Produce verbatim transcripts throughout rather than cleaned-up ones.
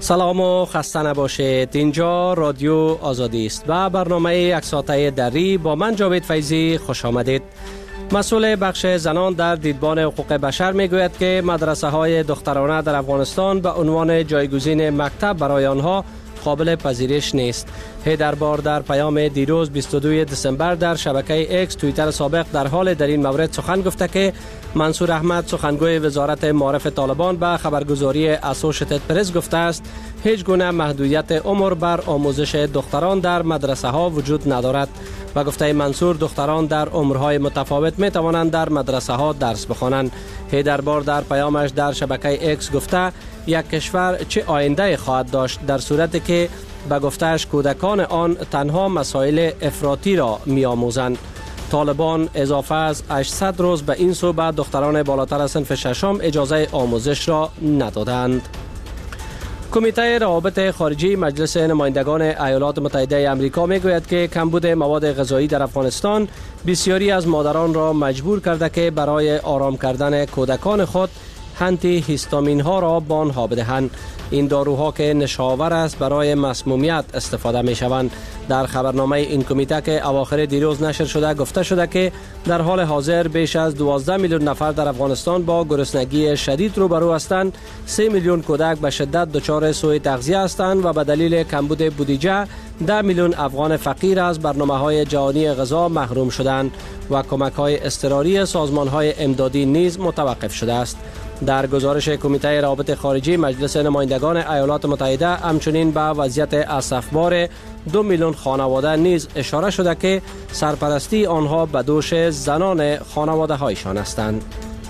سلام و خسته نباشید. اینجا رادیو آزادی است و برنامه یک ساعته دری با من جاوید فیضی خوش آمدید. مسئول بخش زنان در دیدبان حقوق بشر میگوید که مدرسه های دخترانه در افغانستان به عنوان جایگزین مکتب برای آنها قابل پذیرش نیست. هیدربار در پیام دیروز بیست و دوم دسامبر در شبکه ایکس توییتر سابق در حال در این مورد سخن گفته که منصور احمد سخنگوی وزارت معارف طالبان به خبرگزاری اسوشیتد پرس گفته است هیچ گونه محدودیت عمر بر آموزش دختران در مدرسه ها وجود ندارد و گفته منصور دختران در عمرهای متفاوت می توانند در مدرسه ها درس بخوانند. هیدربار در پیامش در شبکه ایکس گفته یک کشور چه آینده خواهد داشت در صورتی که به گفتهش کودکان آن تنها مسائل افراطی را می آموزند. طالبان اضافه از هشتصد روز به این سو به دختران بالاتر از صنف ششم اجازه آموزش را ندادند. کمیته روابط خارجی مجلس نمایندگان ایالات متحده آمریکا میگوید که کمبود مواد غذایی در افغانستان بسیاری از مادران را مجبور کرده که برای آرام کردن کودکان خود آنتی هیستامین ها را به آنها بدهند. این داروها که نشاور است برای مسمومیت استفاده می شوند. در خبرنامه این کمیته که اواخر دیروز نشر شده گفته شده که در حال حاضر بیش از دوازده میلیون نفر در افغانستان با گرسنگی شدید روبرو هستند. سه میلیون کودک به شدت دچار سوء تغذیه هستند و به دلیل کمبود بودجه ده میلیون افغان فقیر از برنامه‌های جهانی غذا محروم شدند و کمک‌های اضطراری سازمان‌های امدادی نیز متوقف شده است. در گزارش کمیته روابط خارجی مجلس نمایندگان ایالات متحده همچنین به وضعیت اسفبار دو میلیون خانواده نیز اشاره شده که سرپرستی آنها به دوش زنان خانواده هایشان هستند.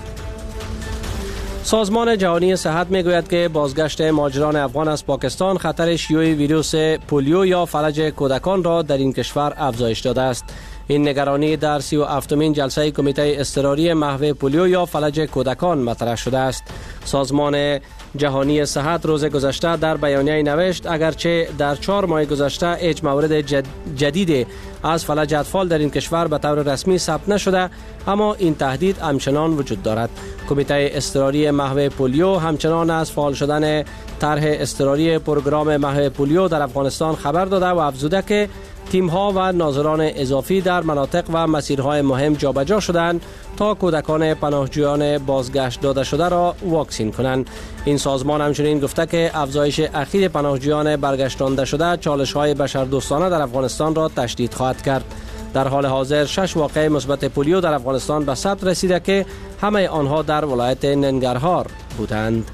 سازمان جهانی صحت میگوید که بازگشت مهاجران افغان از پاکستان خطر شیوع ویروس پولیو یا فلج کودکان را در این کشور افزایش داده است. این نگرانی در سی و هفتمین جلسه کمیته اضطراری محو پولیو یا فلج کودکان مطرح شده است. سازمان جهانی صحت روز گذشته در بیانیه نوشت اگرچه در چهار ماه گذشته هیچ مورد جد جدید از فلج اطفال در این کشور به طور رسمی ثبت نشده، اما این تهدید همچنان وجود دارد. کمیته اضطراری محو پولیو همچنان از فعال شدن طرح اضطراری پروگرام محو پولیو در افغانستان خبر داده و افزوده که تیم‌ها و ناظران اضافی در مناطق و مسیرهای مهم جابجا شدند تا کودکان پناهجویان بازگشت داده شده را واکسین کنند. این سازمان همچنین گفته که افزایش اخیر پناهجویان برگشتانده شده چالش‌های بشردوستانه در افغانستان را تشدید خواهد کرد. در حال حاضر شش واقعه مثبت پولیو در افغانستان به ثبت رسیده که همه آنها در ولایت ننگرهار بودند.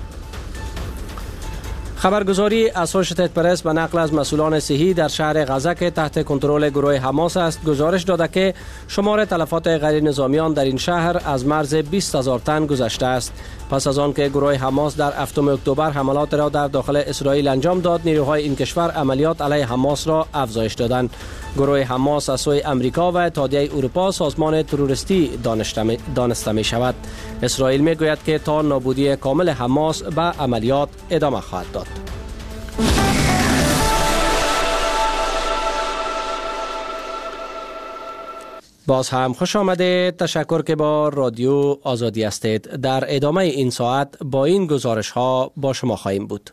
خبرگزاری اسوشیتد پرس به نقل از مسئولان صحی در شهر غزه که تحت کنترل گروه حماس است گزارش داده که شمار تلفات غیر نظامیان در این شهر از مرز بیست هزار تن گذشته است. پس از آن که گروه حماس در هفتم اکتبر حملات را در داخل اسرائیل انجام داد، نیروهای این کشور عملیات علیه حماس را افزایش دادند. گروه حماس از سوی امریکا و اتحادیه اروپا سازمان تروریستی دانسته می شود. اسرائیل می گوید که تا نابودی کامل حماس به عملیات ادامه خواهد داد. باز هم خوش آمدید. تشکر که با رادیو آزادی هستید. در ادامه این ساعت با این گزارش ها با شما خواهیم بود.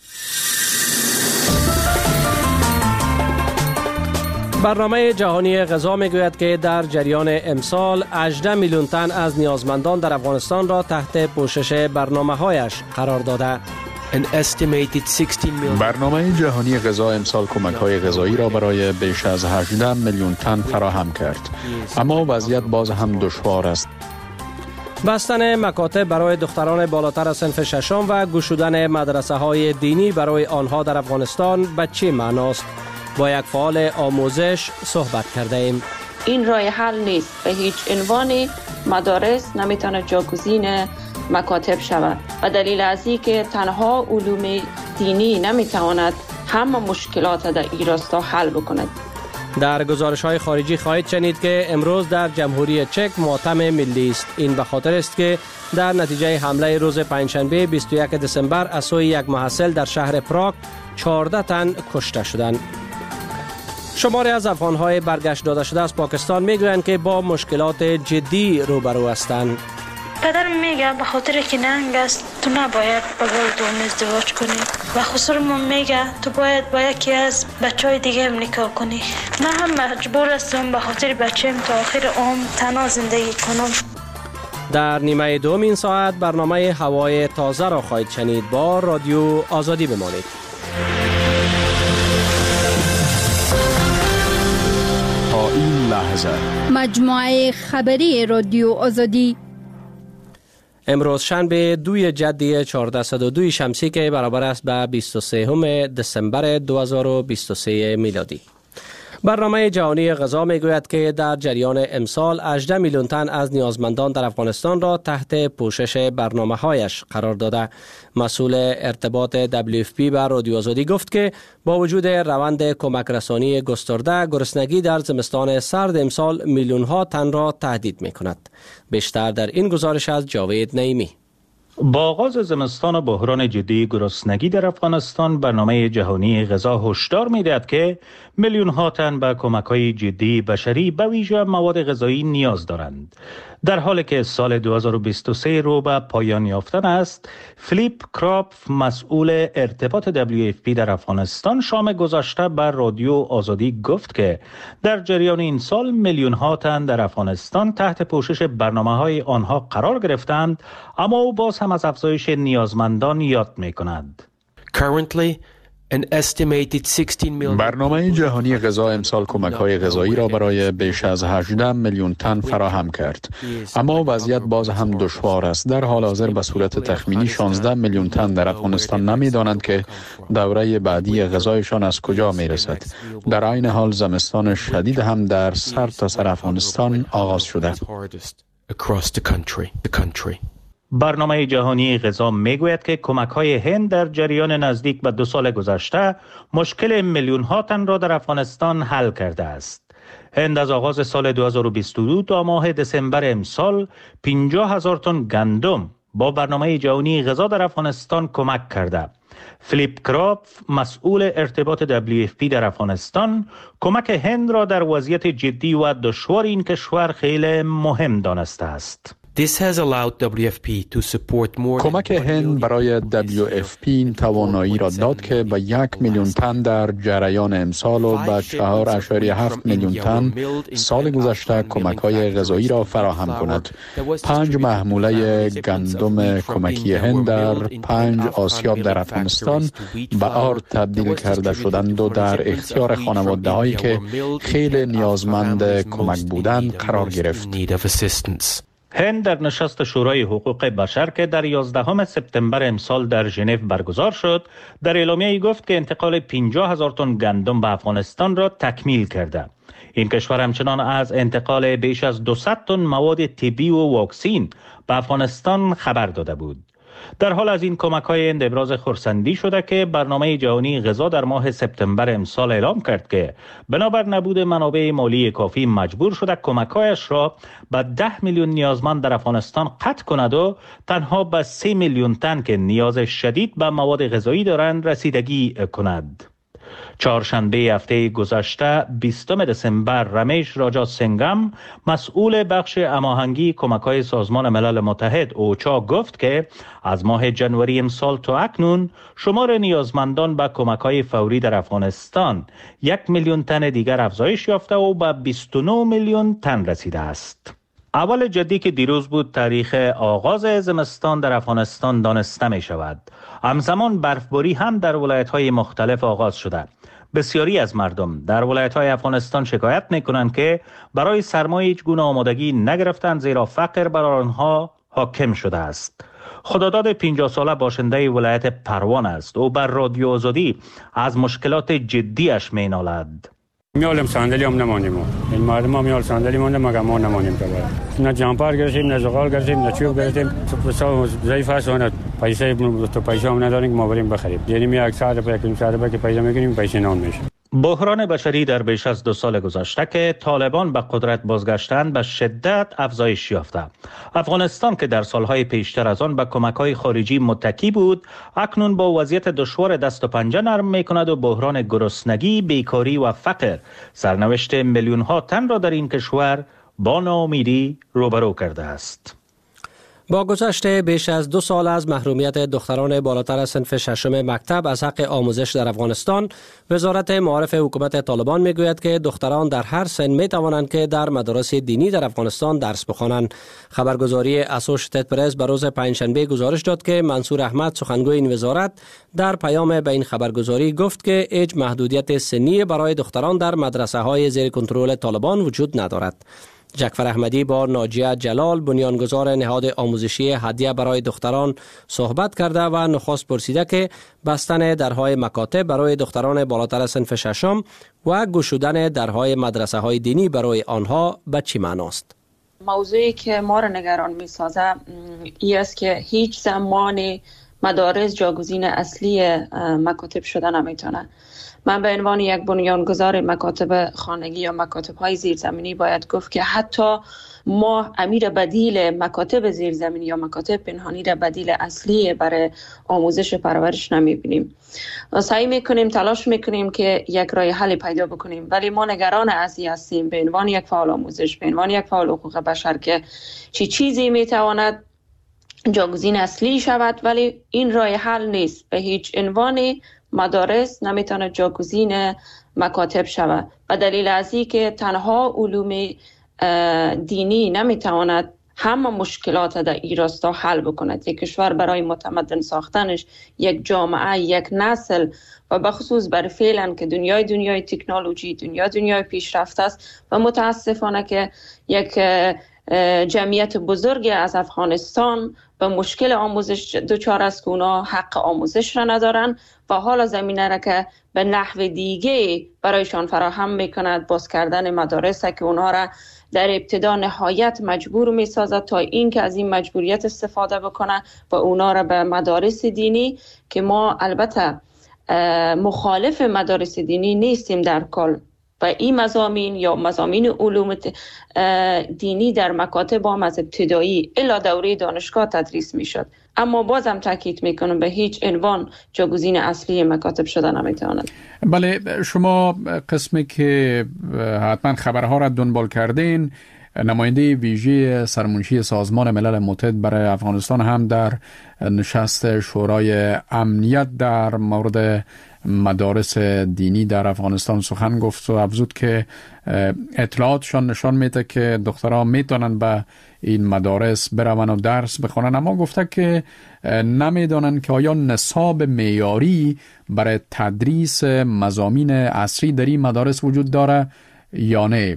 برنامه جهانی غذا میگوید که در جریان امسال هجده میلیون تن از نیازمندان در افغانستان را تحت پوشش برنامه‌هایش قرار داده. برنامه جهانی غذا امسال کمک‌های غذایی را برای بیش از هجده میلیون تن فراهم کرد، اما وضعیت باز هم دشوار است. بستن مکاتب برای دختران بالاتر از صنف ششم و گشودن مدرسه‌های دینی برای آنها در افغانستان به چه معناست؟ با یک فعال آموزش صحبت کرده ایم. این راه حل نیست. به هیچ عنوان مدارس نمیتونه جایگزین مکاتب شود و دلیل از این که تنها علوم دینی نمیتواند همه مشکلات در این راستا حل بکند. در گزارش های خارجی خواهید شنید که امروز در جمهوری چک ماتم ملی است. این به خاطر است که در نتیجه حمله روز پنجشنبه بیست و یک دسامبر از سوی یک محصل در شهر پراگ چهارده تن کشته شدند. شماری از افغان‌های برگشت داده شده از پاکستان میگویند که با مشکلات جدی روبرو هستند. پدرم میگه به خاطر که ننگ است تو نباید با دوم ازدواج کنی و خسرمون میگه تو باید با یکی از بچهای دیگه هم نکاح کنی. من هم مجبور هستم به خاطر بچه‌م تا آخر عمر تنها زندگی کنم. در نیمه دوم این ساعت برنامه هوای تازه را خواهید شنید. با رادیو آزادی بمانید. تا این لحظه مجموعه خبری رادیو آزادی امروز شنبه دوی جدی چهارصد و دو شمسی که برابر است به بیست و سه دسامبر دو هزار و بیست و سه میلادی. برنامه جهانی غذا میگوید که در جریان امسال هجده میلیون تن از نیازمندان در افغانستان را تحت پوشش برنامه‌هایش قرار داده. مسئول ارتباط دبلیو اف پی بر رادیو آزادی گفت که با وجود روند کمک رسانی گسترده، گرسنگی در زمستان سرد امسال میلیون ها تن را تهدید می‌کند. بیشتر در این گزارش از جاوید نعیمی. با آغاز زمستان و بحران جدی گرسنگی در افغانستان، برنامه جهانی غذا هشدار می‌دهد که میلیون ها تن به کمک‌های جدی بشری به ویژه مواد غذایی نیاز دارند. در حالی که سال دو هزار و بیست و سه رو به پایان یافتن است، فلیپ کراپف مسئول ارتباط دبلیو اف پی در افغانستان شام گذشته بر رادیو آزادی گفت که در جریان این سال میلیون ها تن در افغانستان تحت پوشش برنامه‌های آنها قرار گرفتند، اما او باز هم از افزایش نیازمندان یاد می‌کند. Currently برنامه جهانی غذا امسال کمک‌های غذایی را برای بیش از هجده میلیون تن فراهم کرد، اما وضعیت باز هم دشوار است. در حال حاضر به صورت تخمینی شانزده میلیون تن در افغانستان نمی‌دانند که دوره بعدی غذایشان از کجا می‌رسد. در عین حال زمستان شدید هم در سر تا سر افغانستان آغاز شده. برنامه جهانی غذا میگوید که کمک‌های هند در جریان نزدیک به دو سال گذشته مشکل میلیون ها تن را در افغانستان حل کرده است. هند از آغاز سال دو هزار و بیست و دو تا ماه دسامبر امسال پنجاه هزار تن گندم با برنامه جهانی غذا در افغانستان کمک کرده. فلیپ کراپف مسئول ارتباط دبلیو اف پی در افغانستان کمک هند را در وضعیت جدی و دشوار این کشور خیلی مهم دانسته است. کمک هند برای دبلیو اف پی توانایی را داد که به یک میلیون تن در جریان امسال و به چهار اشاریه هفت میلیون تن سال گذشته کمک‌های غذایی را فراهم کند. پنج محموله گندم کمکی هند در پنج آسیاب در افغانستان به آرد تبدیل کرده شدند و در اختیار خانواده‌هایی که خیلی نیازمند کمک بودند قرار گرفت. هند در نشست شورای حقوق بشر که در یازدهم سپتامبر امسال در ژنو برگزار شد، در اعلامیه‌ای گفت که انتقال پنجاه هزار تن گندم به افغانستان را تکمیل کرده. این کشور همچنان از انتقال بیش از دویست تن مواد طبی و واکسین به افغانستان خبر داده بود. در حال از این کمک‌های هند ابراز خرسندی شده که برنامه جهانی غذا در ماه سپتامبر امسال اعلام کرد که بنابر نبود منابع مالی کافی مجبور شده کمک‌هایش را به ده میلیون نیازمند در افغانستان قطع کند و تنها به سه میلیون تن که نیاز شدید به مواد غذایی دارند رسیدگی کند. چهارشنبه هفته گذشته بیستم دسامبر رمیش راجا سنگم مسئول بخش هماهنگی کمک‌های سازمان ملل متحد اوچا گفت که از ماه جنوری امسال تا اکنون شمار نیازمندان به کمک‌های فوری در افغانستان یک میلیون تن دیگر افزایش یافته و به بیست و نه میلیون تن رسیده است. اول جدی که دیروز بود تاریخ آغاز زمستان در افغانستان دانسته می شود. همزمان برفباری هم در ولایت‌های مختلف آغاز شده. بسیاری از مردم در ولایت‌های افغانستان شکایت می‌کنند که برای سرما هیچ گونه آمادگی نگرفتند زیرا فقر بر آنها حاکم شده است. خداداد پنجاه ساله باشنده ولایت پروان است و بر رادیو آزادی از مشکلات جدیش می‌نالد. میالم صندلی هم نمانیم. این مردم هم میال صندلی مونده مگه ما نمانیم تا بعد. نه جامپار گرفتیم، نه زغال گرفتیم، نه چوب گرفتیم. تو سال ضعیف است و نه پیسه تو پیسه هم نداریم که ما بریم بخریم. یعنی می یک ساعت به یک ساعت به که پیسه میگیریم پیسه نان میشه. بحران بشری در بیش از دو سال گذشته که طالبان به قدرت بازگشتند به شدت افزایش یافته. افغانستان که در سالهای پیشتر از آن به کمک‌های خارجی متکی بود، اکنون با وضعیت دشوار دست و پنجه نرم می‌کند و بحران گرسنگی، بیکاری و فقر سرنوشت میلیون‌ها تن را در این کشور با ناامیدی روبرو کرده است. با گذشت بیش از دو سال از محرومیت دختران بالاتر از صنف ششم مکتب از حق آموزش در افغانستان، وزارت معارف حکومت طالبان میگوید که دختران در هر سن می توانند که در مدارس دینی در افغانستان درس بخوانند. خبرگزاری اسوشیتد پرس به روز پنجشنبه گزارش داد که منصور احمد، سخنگوی این وزارت، در پیام به این خبرگزاری گفت که هیچ محدودیت سنی برای دختران در مدرسه های زیر کنترل طالبان وجود ندارد. جعفر احمدی با ناجیه جلال، بنیانگذار نهاد آموزشی هدیه برای دختران، صحبت کرده و نخست پرسیده که بستن درهای مکاتب برای دختران بالاتر از صنف ششم و گشودن درهای مدرسه های دینی برای آنها به چی معناست؟ موضوعی که ما را نگران می سازه این است که هیچ زمانی مدارس جاگزین اصلی مکاتب شده نمیتونه. من به عنوان یک بنیانگذار مکاتب خانگی یا مکاتب های زیرزمینی باید گفت که حتی ما امیر بدیل مکاتب زیرزمینی یا مکاتب پنهانی را بدیل اصلی برای آموزش پرورش نمیبینیم. سعی میکنیم، تلاش میکنیم که یک راه حل پیدا بکنیم، ولی ما نگران از این هستیم به عنوان یک فعال آموزش، به عنوان یک فعال حقوق بشر که چی چیزی میتواند جاگزین اصلی شود، ولی این راه حل نیست. به هیچ عنوانی مدارس نمیتونه جاگزین مکاتب شود و دلیل از این که تنها علوم دینی نمیتواند همه مشکلات در این راستا حل بکند. یک کشور برای متمدن ساختنش، یک جامعه، یک نسل و بخصوص بر فعلا که دنیای دنیای تکنولوژی، دنیا دنیای پیشرفته است و متاسفانه که یک جمعیت بزرگی از افغانستان به مشکل آموزش دچار است که اونا حق آموزش را ندارن و حالا زمینه را که به نحو دیگه برایشان فراهم میکند باز کردن مدارس که اونا را در ابتدا نهایت مجبور میسازد تا این که از این مجبوریت استفاده بکنه و اونا را به مدارس دینی که ما البته مخالف مدارس دینی نیستیم در کل و این مضامین یا مضامین علوم دینی در مکاتب هم از ابتدایی الی دوره دانشگاه تدریس میشد، اما بازم تاکید میکنم به هیچ عنوان جاگزین اصلی مکاتب شده نمیتواند. بله، شما قسمی که حتما خبرها را دنبال کردین، نماینده ویژه سرمنشی سازمان ملل متحد برای افغانستان هم در نشست شورای امنیت در مورد مدارس دینی در افغانستان سخن گفت و افزود که اطلاعاتشان نشان میده که دخترها میتونن به این مدارس بروند و درس بخونن، اما گفته که نمیدونن که آیا نصاب معیاری برای تدریس مضامین عصری در این مدارس وجود داره یا نه.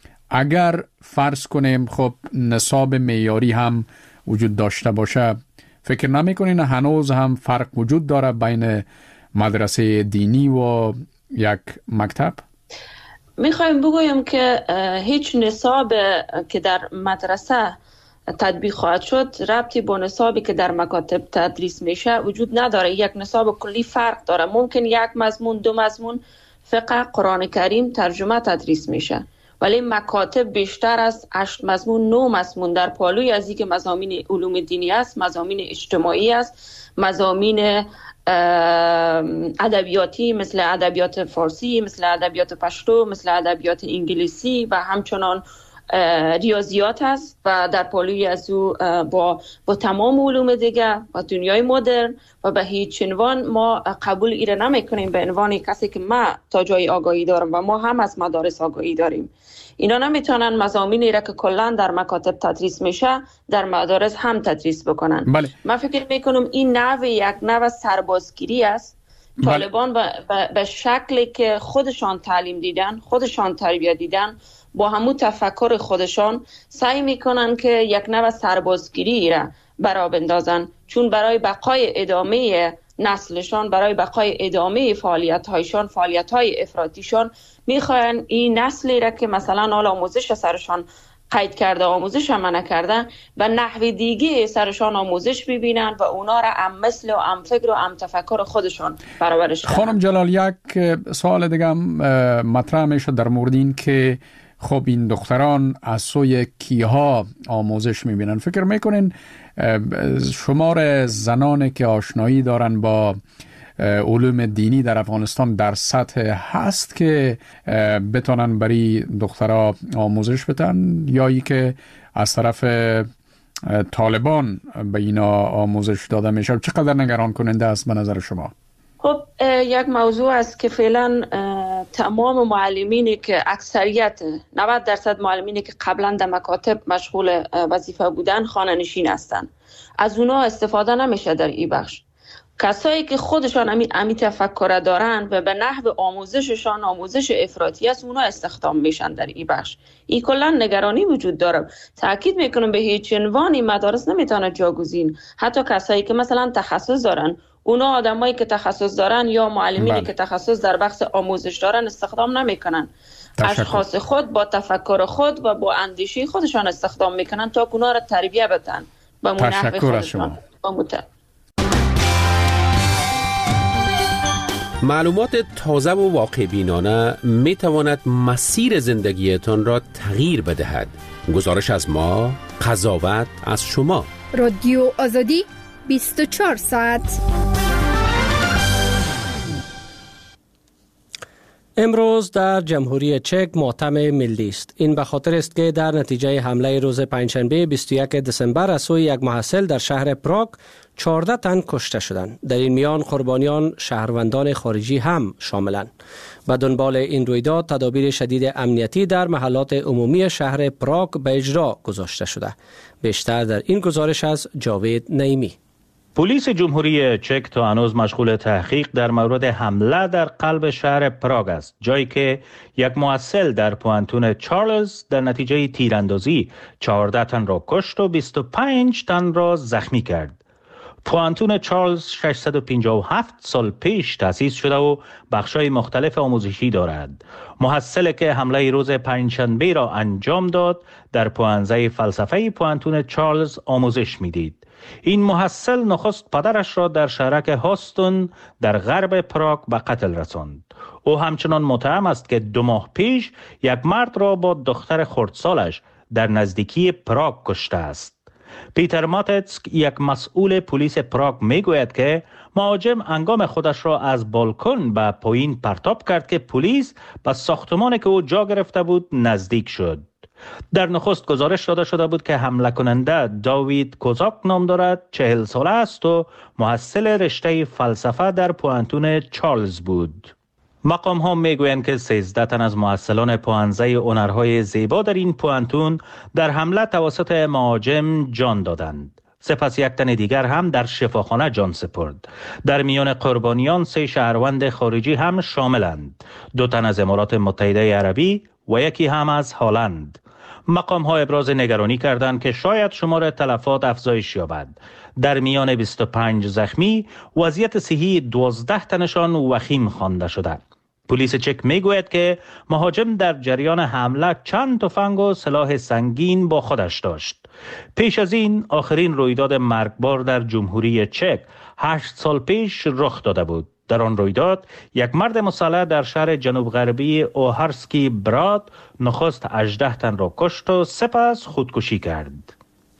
اگر فرض کنیم خب نصاب معیاری هم وجود داشته باشه، فکر نمیکنین هنوز هم فرق وجود داره بین مدرسه دینی و یک مکتب؟ میخوایم بگویم که هیچ نصاب که در مدرسه تطبیق خواهد شد ربطی با نصابی که در مکاتب تدریس میشه وجود نداره. یک نصاب کلی فرق داره. ممکن یک مضمون، دو مضمون فقه، قرآن کریم، ترجمه تدریس میشه، ولی مکاتب بیشتر از هشت مضمون، نه مضمون در پالوی از اینکه مضامین علوم دینی است، مضامین اجتماعی است، مضامین ادبیاتی مثل ادبیات فارسی، مثل ادبیات پشتو، مثل ادبیات انگلیسی و همچنان ریاضیات است و در پالوی از او با با تمام علوم دیگه و دنیای مدرن و به هیچ عنوان ما قبول ایره نمی کنیم به عنوان کسی که ما تا جای آگاهی دارم و ما هم از مدارس آگاهی داریم. اینا نمیتونن مضامینی را که کلا در مکاتب تدریس میشه در مدارس هم تدریس بکنن. بله. من فکر میکنم این نوع یک نوع سربازگیری است. بله. طالبان به شکلی که خودشان تعلیم دیدن، خودشان تربیت دیدن، با همون تفکر خودشان سعی میکنن که یک نوع سربازگیری را برا بندازن، چون برای بقای ادامه نسلشان، برای بقای ادامه فعالیت هایشان، فعالیت های افراطیشان میخواین این نسلی را که مثلا حال آموزش سرشان قید کرده، آموزش هم نکرده و نحو دیگه سرشان آموزش ببینن و اونا را هم مثل و هم فکر و هم تفکر خودشان برآورش کنن. خانم جلال، یک سوال دیگه هم مطرح میشه در مورد این که خب این دختران از سوی کیها آموزش میبینن؟ فکر میکنین شمار زنانی که آشنایی دارن با علوم دینی در افغانستان در سطح هست که بتونن برای دخترها آموزش بدن، یا ای که از طرف طالبان به اینا آموزش داده میشه چقدر نگران کننده است به نظر شما؟ خب یک موضوع است که فعلا تمام معلمینی که اکثریت نود درصد معلمینی که قبلا در مکاتب مشغول وظیفه بودن خانه نشین هستند، از اونا استفاده نمیشه در این بخش. کسایی که خودشان امی, امی تفکر دارن و به نحو آموزششان آموزش افراطی است، اونا استخدام میشن در این بخش. این کلا نگرانی وجود داره. تاکید میکنم به هیچ عنوانی مدارس نمیتونه جاگزین، حتی کسایی که مثلا تخصص دارن، اونا آدمایی که تخصص دارن یا معلمینی بله. که تخصص در بخش آموزش دارن استخدام نمیکنن. اشخاص خود با تفکر خود و با اندیشه خودشان استخدام میکنن تا اونا را تربیت بدن به نحو خودشان. معلومات تازه و واقع بینانه می تواند مسیر زندگیتان را تغییر بدهد. گزارش از ما، قضاوت از شما. رادیو آزادی بیست و چهار ساعت. امروز در جمهوری چک ماتم ملی است. این به خاطر است که در نتیجه حمله روز پنجشنبه بیست و یک دسامبر از سوی یک محصل در شهر پراگ چهارده تن کشته شدند. در این میان قربانیان شهروندان خارجی هم شاملند. به دنبال این رویداد تدابیر شدید امنیتی در محلات عمومی شهر پراگ به اجرا گذاشته شده. بیشتر در این گزارش از جاوید نعیمی. پلیس جمهوری چک تا هنوز مشغول تحقیق در مورد حمله در قلب شهر پراگ است، جایی که یک محصل در پوانتون چارلز در نتیجه تیراندازی چهارده تن را کشت و بیست و پنج تن را زخمی کرد. پوانتون چارلز ششصد و پنجاه و هفت سال پیش تأسیس شده و بخش‌های مختلف آموزشی دارد. محصلی که حمله روز پنجشنبه را انجام داد در پوانزه فلسفه پوانتون چارلز آموزش می‌دید. این محصل نخست پدرش را در شهرک هاستون در غرب پراگ به قتل رساند. او همچنان متهم است که دو ماه پیش یک مرد را با دختر خردسالش در نزدیکی پراگ کشته است. پیتر ماتتسک، یک مسئول پلیس پراگ، میگوید که مهاجم انگام خودش را از بالکن به پایین پرتاب کرد که پلیس به ساختمانی که او جا گرفته بود نزدیک شد. در نخست گزارش داده شده بود که حمله کننده داوید کوزاک نام دارد، چهل ساله است و محصل رشته فلسفه در پوانتون چارلز بود. مقام ها میگویند که سیزده تن از محصلان پوانزه هنرهای زیبا در این پوانتون در حمله توسط مهاجم جان دادند. سپس یک تن دیگر هم در شفاخانه جان سپرد. در میان قربانیان سه شهروند خارجی هم شاملند، دو تن از امارات متحده عربی و یکی هم از هلند. مقام ها ابراز نگرانی کردند که شاید شمار تلفات افزایش یابد. در میان بیست و پنج زخمی وضعیت صحی دوازده تنشان وخیم خوانده شده. پلیس چک میگوید که مهاجم در جریان حمله چند تفنگ و سلاح سنگین با خودش داشت. پیش از این آخرین رویداد مرگبار در جمهوری چک هشت سال پیش رخ داده بود. در آن رویداد یک مرد مسلح در شهر جنوب غربی اوهارسکی براد نخست هجده تن را کشت و سپس خودکشی کرد.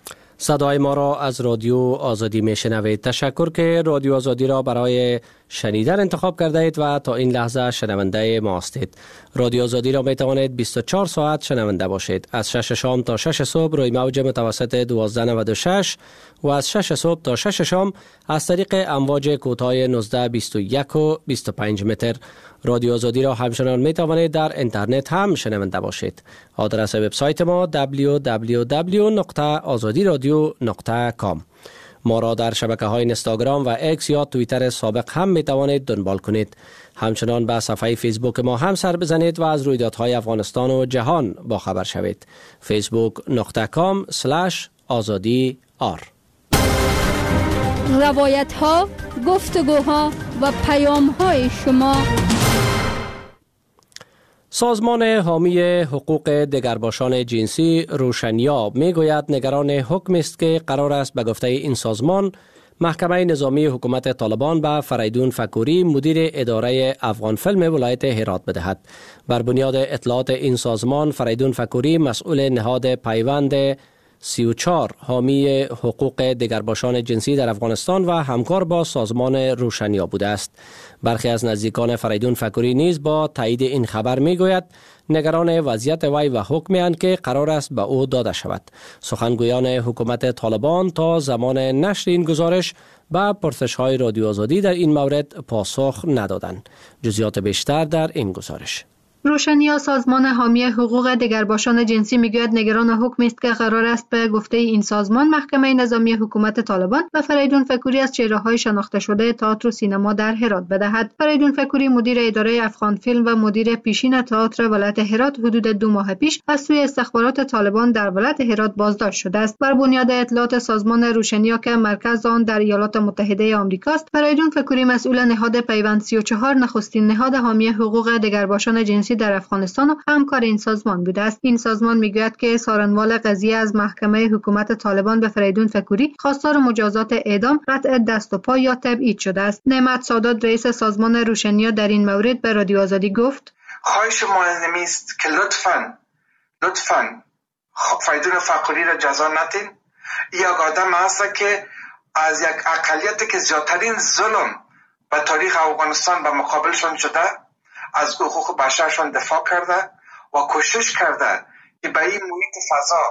صدای ما را از رادیو آزادی میشنوید. تشکر که رادیو آزادی را برای شنیدن انتخاب کرده اید و تا این لحظه شنونده ما هستید. رادیو آزادی را می توانید بیست و چهار ساعت شنونده باشید. از شش شام تا شش صبح روی موج متوسط دوازده نود و شش و از شش صبح تا شش شام از طریق امواج کوتاه نوزده بیست و یک و بیست و پنج متر. رادیو آزادی را همچنان می توانید در اینترنت هم شنونده باشید. آدرس وبسایت ما دبلیو دبلیو دبلیو نقطه آزادی رادیو نقطه کام. ما را در شبکه های اینستاگرام و اکس یا توییتر سابق هم می توانید دنبال کنید. همچنان به صفحه فیسبوک ما هم سر بزنید و از رویدادهای افغانستان و جهان با خبر شوید. فیسبوک نقطه کام سلش آزادی آر. روایت ها، گفتگوها و پیام های شما. سازمان حامی حقوق دگرباشان جنسی روشنیاب میگوید نگران حکم است که قرار است به گفته این سازمان محکمه نظامی حکومت طالبان به فریدون فکوری مدیر اداره افغان فیلم ولایت هرات بدهد. بر بنیاد اطلاعات این سازمان فریدون فکوری مسئول نهاد پیوند سی و چهار حامی حقوق دگرباشان جنسی در افغانستان و همکار با سازمان روشنیا بوده است. برخی از نزدیکان فریدون فکوری نیز با تایید این خبر میگوید نگران وضعیت وی و حکمی اند که قرار است به او داده شود. سخنگویان حکومت طالبان تا زمان نشر این گزارش به پرسش‌های رادیو آزادی در این مورد پاسخ ندادند. جزئیات بیشتر در این گزارش. روشنیا سازمان حامی حقوق دگرباشان جنسی میگوید نگران حکمی است که قرار است به گفته این سازمان محکمه نظامی حکومت طالبان و فریدون فکوری از چهره‌های شناخته شده تئاتر و سینما در هرات بدهد. فریدون فکوری مدیر اداره افغان فیلم و مدیر پیشین تئاتر ولایت هرات حدود دو ماه پیش از سوی استخبارات طالبان در ولایت هرات بازداشت شده است. بر بنیاد اطلاعات سازمان روشنیا که مرکز آن در ایالات متحده آمریکا است، فریدون فکوری مسئول نهاد پیوند سی و چهار نخستین نهاد حامی حقوق دگرباشان جنسی در افغانستان و همکار این سازمان بوده است. این سازمان میگوید که سارنوال قضیه از محکمه حکومت طالبان به فریدون فکوری خواستار مجازات اعدام، قطع دست و پا یا تبعید شده است. نعمت سادات رئیس سازمان روشنیا در این مورد به رادیو آزادی گفت: خواهش ما است که لطفاً لطفاً فریدون فکوری را جزا ندین. یک آدم هست که از یک اقلیتی که زیادترین ظلم به تاریخ افغانستان به مقابلشون شده، از حقوق بشرشون دفاع کرده و کوشش کرده که به این محیط فضا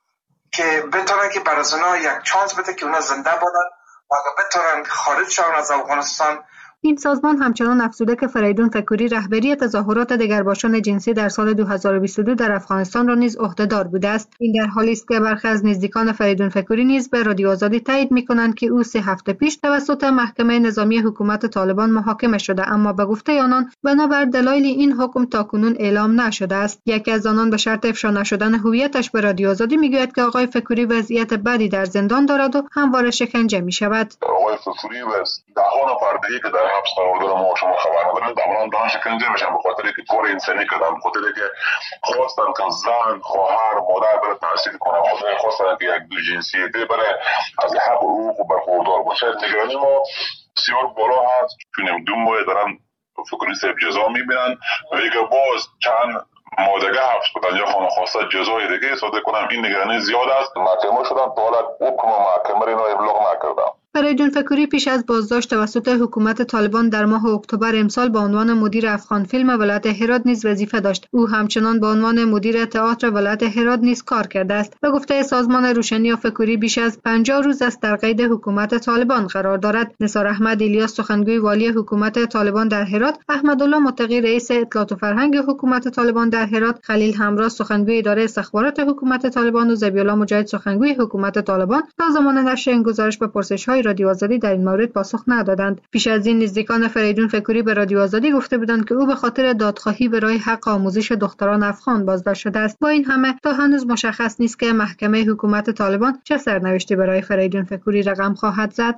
که بتونن که برای اونا یک چانس بده که اونا زنده بودن و بتونن خارج شون از افغانستان. این سازمان همچنان افزوده که فریدون فکوری رهبری تظاهرات دگرباشان جنسی در سال دو هزار و بیست و دو در افغانستان را نیز عهدهدار بوده است. این در حالی است که برخی از نزدیکان فریدون فکوری نیز به رادیو آزادی تایید می‌کنند که او سه هفته پیش توسط محکمه نظامی حکومت طالبان محاکمه شده، اما به گفته آنان بنابر دلایل این حکم تاکنون اعلام نشده است. یکی از آنان به شرط افشا نشدن هویتش به رادیو آزادی میگوید که آقای فکوری وضعیت بدی در زندان دارد و همواره شکنجه می‌شود. آقای فکوری و دهان نفر دیگه در حبس قرار ما شما خبر ندارید، دامنان دهان شکنجه میشن به خاطر که کار انسانی کردن، به خاطر که خواستن که زن، خواهر، مادر بره تحصیل کنه، خاطر خواستن که یک دو جنسیتی بره از حق و حقوق برخوردار باشه. نگرانی ما بسیار بالا هست چون دو ماه دارن فکوری صاحب جزا میبینن و اگه باز چند مادگه حبس بدن یا خانه خواسته جزای دیگه صادر کنم، این نگرانی زیاد است. محکمه شدن تا حالا حکم محکمه رو ابلاغ نکردن. فریدون فکوری پیش از بازداشت توسط حکومت طالبان در ماه اکتبر امسال به عنوان مدیر افغان فیلم ولایت هرات نیز وظیفه داشت. او همچنان به عنوان مدیر تئاتر ولایت هرات نیز کار کرده است. به گفته سازمان روشنیا فکوری بیش از پنجاه روز است در قید حکومت طالبان قرار دارد. نثار احمد الیاس سخنگوی والی حکومت طالبان در هرات، احمدالله متقی رئیس اطلاعات و فرهنگ حکومت طالبان در هرات، خلیل همراز سخنگوی اداره استخبارات حکومت طالبان و ذبیح الله مجاهد سخنگوی حکومت طالبان تا زمان نشر این گزارش به پرسش‌های رادیو آزادی در این مورد پاسخ ندادند. پیش از این نزدیکان فریدون فکوری به رادیو آزادی گفته بودند که او به خاطر دادخواهی برای حق آموزش دختران افغان بازداشت شده است. با این همه تا هنوز مشخص نیست که محکمه حکومت طالبان چه سرنوشتی برای فریدون فکوری رقم خواهد زد.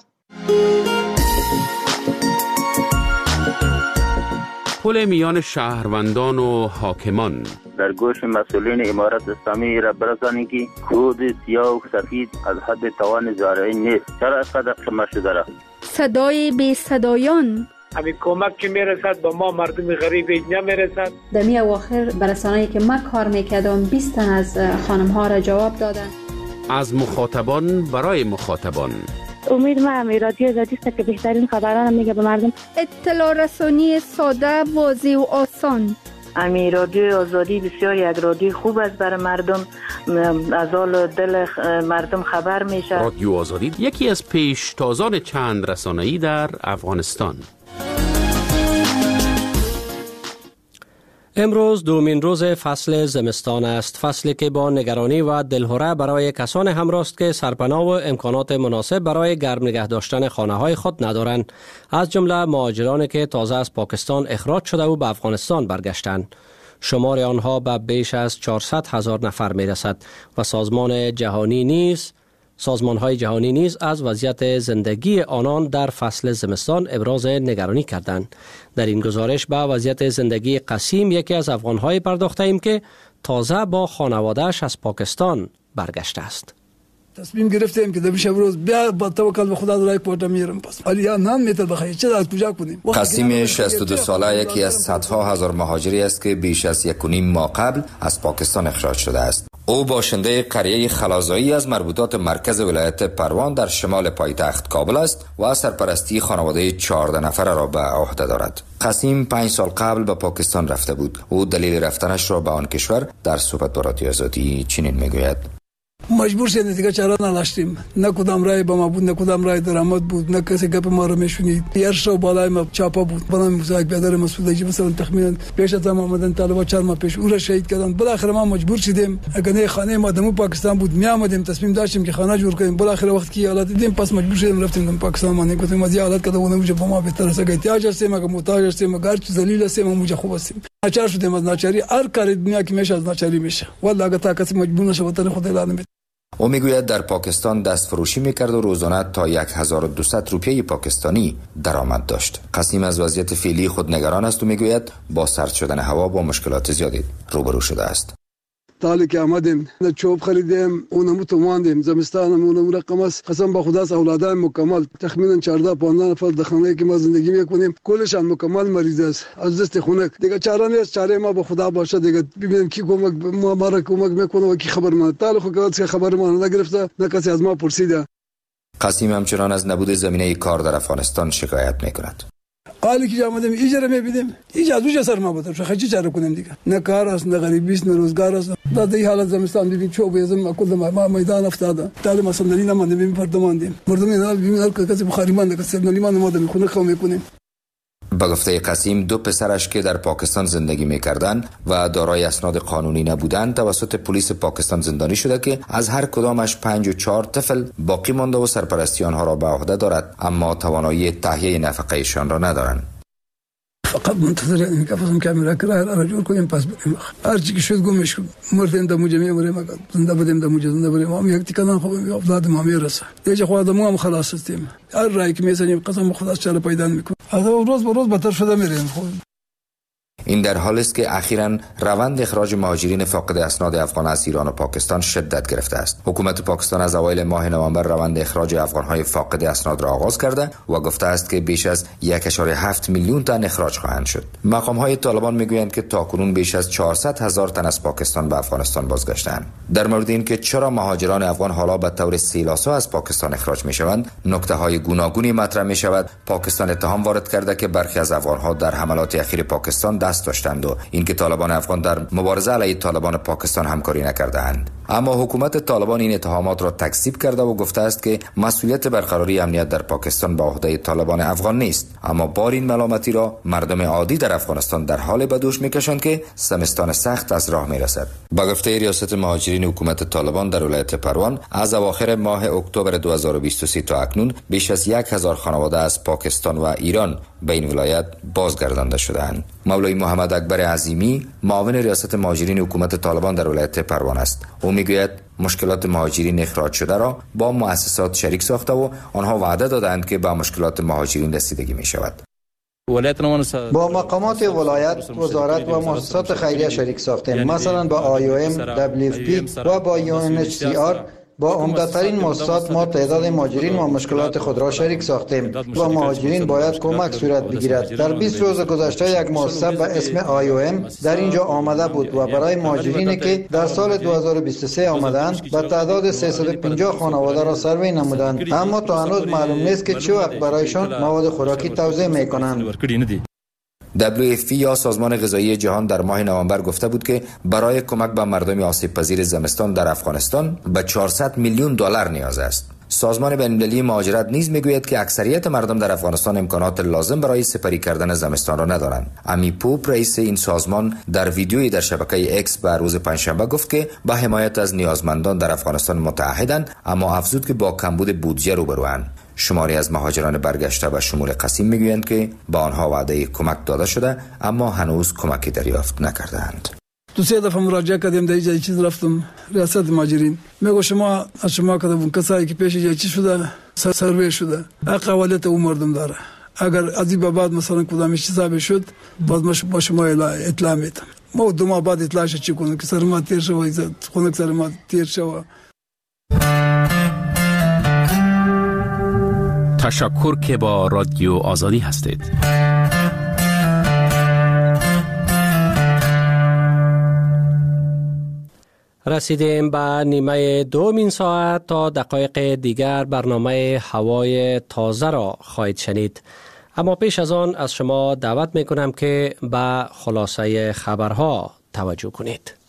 پل میان شهروندان و حاکمان در گوش مسئولین امارت اسلامی را برسانید که خود سیاه و سفید از حد توان زارعی نیست. چرا از قدر شما شده را؟ صدای بی صدایان همین کمک که میرسد با ما مردم غریب اینجا میرسد. در می اواخر برسانه‌ای که من کار میکردم بیست تن از خانم ها را جواب دادن. از مخاطبان برای مخاطبان. امید ما هم رادیو آزادی است که بهترین خبران میگه به مردم. اطلاع رسانی ساده، واضح و آسان. امی رادیو آزادی بسیار یک رادیو خوب است برای مردم، از حال دل مردم خبر میشه. رادیو آزادی یکی از پیشتازان چند رسانه‌ای در افغانستان. امروز دومین روز فصل زمستان است، فصلی که با نگرانی و دلهره برای کسان همراست که سرپناه و امکانات مناسب برای گرم نگه داشتن خانه‌های خود ندارند، از جمله مهاجرانی که تازه از پاکستان اخراج شده و به افغانستان برگشتند. شمار آنها به بیش از چهارصد هزار نفر می‌رسد و سازمان جهانی نیز سازمان‌های جهانی نیز از وضعیت زندگی آنان در فصل زمستان ابراز نگرانی کردند. در این گزارش به وضعیت زندگی قسیم یکی از افغان‌های پرداخته‌ایم که تازه با خانواده‌اش از پاکستان برگشته است. تصمیم گرفتیم که در شب روز بیا با توکل به خدا درای پورتا میرم پس. ولی یا نان میتر بخیر چه از کجا کنیم؟ قسیم شصت و دو ساله یکی از صدها هزار مهاجری است که بیش از یک و نیم ماه قبل از پاکستان اخراج شده است. او باشنده قریه خلازایی از مربوطات مرکز ولایت پروان در شمال پایتخت کابل است و سرپرستی خانواده چهارده نفره را به عهده دارد. قسیم پنج سال قبل به پاکستان رفته بود. او دلیل رفتنش را به آن کشور در صحبت با رادیو آزادی چنین میگوید: مجبور شدیم دیگه، چاره نداشتیم. نه کدام رای با ما بود، نه کدام رای درآمد بود، نه کسی گپ ما رو میشنید. یه شو بالای ما چاپا بود. بنام موزایک بیادر مسعودی مثلا تخمینا پیش از ما آمدن طالبان چهار ماه پیش او را شهید کردن. بالاخره ما مجبور شدیم، اگر نه خانه ما دمو پاکستان بود می آمدیم، تصمیم داشتیم که خانه جور کنیم. بالاخره وقت کی حالت دیدیم پس مجبور شدیم رفتیم پاکستان. ما نگفتیم از حالت کده اون موجب ما بهتر است. اگه احتیاج هستیم، اگه محتاج هستیم، اگر چیز ذلیل هستیم، موجب خوب هستیم. ناچار شدیم از ناچاری. هر کار دنیا که میشه از ناچاری میشه. والله اگه تا کسی مجبور نشه وطن خود اعلان میده. او میگوید در پاکستان دست فروشی میکرد و روزانه تا هزار و دویست روپیه پاکستانی درآمد داشت. قسیم از وضعیت فعلی خود نگران است و میگوید با سرد شدن هوا با مشکلات زیادی روبرو شده است. تالی که آمدیم چوب خریدیم، اونمو تو ماندیم، زمستانم اونمو رقم است. قسم با خدا اولادان مکمل تخمینا چهارده پانزده نفر در خانه‌ای که ما زندگی میکنیم کلشان مکمل مریض است از دست خونه. دیگه چاره نیست، چاره ما با خدا باشه دیگه. ببینیم کی کمک ما ما را کمک میکنه و کی خبر ما تعلق خود خبر ما نگرفته، نه کسی از ما پرسیده. قسیم همچنان از نبود زمینه کار در افغانستان شکایت میکند. حالی که آمدیم ایجاره میبینیم، ایجاد وجه سر ما بودم، شو چی چاره کنیم دیگه؟ نه کار است، نه غریبی است، نه روزگار است. در این حالت زمستان ببین چوب یزم کل ما میدان افتاده. تعلیم صندلی نمانده ببین پردماندیم. مردم اینا ببین هر کسی بخاری مانده که صندلی مان ما دم خونه خو میکنیم. به گفته قسیم دو پسرش که در پاکستان زندگی میکردند و دارای اسناد قانونی نبودند توسط پلیس پاکستان زندانی شده که از هر کدامش پنج و چهار طفل باقی مانده و سرپرستی آنها را به عهده دارد، اما توانایی تهیه نفقه‌شان را ندارند. فقط منتظر این که فهم کامیرا کرای را رجوع کنیم پس بریم. هر چی که شد گمش کن. مردیم در موجه میمونیم، اگر زنده بودیم در موجه زنده بریم. ما یک تکان خوب اولاد ما میرسه. دیگه خود ما هم خلاص هستیم. هر رای که میزنیم قسم خدا چاله پیدا میکنه. از روز به روز بدتر شده میریم. خود این در حالی است که اخیراً روند اخراج مهاجرین فاقد اسناد افغان از ایران و پاکستان شدت گرفته است. حکومت پاکستان از اوایل ماه نوامبر روند اخراج افغان‌های فاقد اسناد را آغاز کرده و گفته است که بیش از یک و هفت میلیون تن اخراج خواهند شد. مقام‌های طالبان میگویند که تاکنون بیش از چهارصد هزار تن از پاکستان به افغانستان بازگشتند. در مورد اینکه چرا مهاجران افغان حالا به طور سیلاسا از پاکستان اخراج میشوند، نکته‌های گوناگونی مطرح میشود. پاکستان اتهام وارد کرده که برخی از افغان‌ها در حملات اخیر پاکستان دست داشتند و اینکه طالبان افغان در مبارزه علیه طالبان پاکستان همکاری نکرده‌اند. اما حکومت طالبان این اتهامات را تکذیب کرده و گفته است که مسئولیت برقراری امنیت در پاکستان به عهده طالبان افغان نیست. اما بار این ملامتی را مردم عادی در افغانستان در حال به دوش میکشند که زمستان سخت از راه میرسد. با گفته ریاست مهاجرین حکومت طالبان در ولایت پروان از اواخر ماه اکتبر دو هزار و بیست و سه تا اکنون بیش از یک هزار خانواده از پاکستان و ایران به این ولایت بازگردانده شده‌اند. مولوی محمد اکبر عظیمی معاون ریاست مهاجرین حکومت طالبان در ولایت پروان است. او میگوید مشکلات مهاجرین اخراج شده را با مؤسسات شریک ساخته و آنها وعده دادند که به مشکلات مهاجرین رسیدگی می شود. با مقامات ولایت، وزارت و مؤسسات خیریه شریک ساختیم، مثلا با آی او ام، دبلیو اف پی و با یو ان اچ سی آر. با عمده‌ترین مؤسسات ما تعداد مهاجرین و مشکلات خود را شریک ساختیم و مهاجرین باید کمک صورت بگیرد. در بیست روز گذشته یک مؤسسه به اسم آی او ام در اینجا آمده بود و برای مهاجرینی که در سال دو هزار و بیست و سه آمدند به تعداد سیصد و پنجاه خانواده را سروی نمودند، اما تا هنوز معلوم نیست که چه وقت برایشان مواد خوراکی توزیع می‌کنند. دبلیو اف پی یا سازمان غذایی جهان در ماه نوامبر گفته بود که برای کمک به مردم آسیب پذیر زمستان در افغانستان به چهارصد میلیون دلار نیاز است. سازمان بین‌المللی مهاجرت نیز میگوید که اکثریت مردم در افغانستان امکانات لازم برای سپری کردن زمستان را ندارند. امی پوپ رئیس این سازمان در ویدیویی در شبکه اکس به روز پنجشنبه گفت که به حمایت از نیازمندان در افغانستان متعهدند، اما افزود که با کمبود بودجه روبروند. شماری از مهاجران برگشته به شمول قسیم میگویند که با آنها وعده کمک داده شده اما هنوز کمکی دریافت نکردند. دو سه دفعه مراجعه کردیم در اینجا چیز رفتم ریاست مهاجرین میگه شما از شما کدوم کسایی که پیش اینجا چی شده سروی شده اقوالت او مردم داره، اگر از این بعد مثلا کدامش حساب شد باز با شما اطلاع میدم. ما دو ماه بعد اطلاع چی کنیم که سر ما تیر شو خونک سر ما تیر شو. تشکر که با رادیو آزادی هستید. رسیدیم به نیمه دومین ساعت. تا دقایق دیگر برنامه هوای تازه را خواهید شنید. اما پیش از آن از شما دعوت می کنم که به خلاصه خبرها توجه کنید.